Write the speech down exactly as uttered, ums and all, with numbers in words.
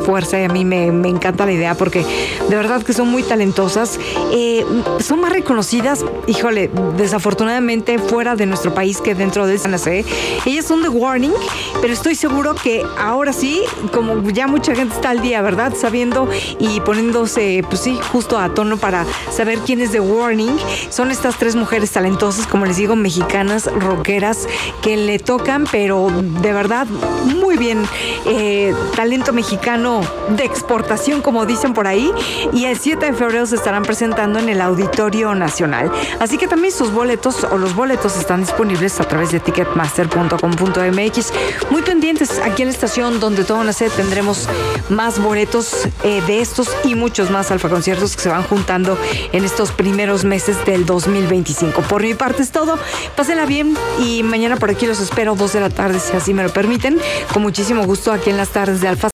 fuerza y a mí me, me encanta la idea porque de verdad que son muy talentosas. Eh, son más reconocidas, híjole, desafortunadamente fuera de nuestro país que dentro de esa C. Ellas son The Warning, pero estoy seguro que ahora sí, como ya mucha gente está al día, ¿verdad? Sabiendo y poniéndose, pues sí, justo a tono para saber quién es The Warning. Son estas tres mujeres talentosas, como les digo, mexicanas, rockeras, que le tocan, pero de verdad, muy bien. Eh, talento mexicano de exportación, como dicen por ahí. Y el siete de febrero se estarán presentando en el Auditorio Nacional. Así que también sus boletos o los boletos están disponibles a través de ticketmaster punto com punto m x. Muy pendientes aquí en la estación donde todo nace tendremos más boletos eh, de estos y muchos más alfa conciertos que se van juntando en estos primeros meses del dos mil veinticinco. Por mi parte es todo. Pásenla bien y mañana por aquí los espero dos de la tarde, si así me lo permiten. Con muchísimo gusto aquí en las tardes de Alfa.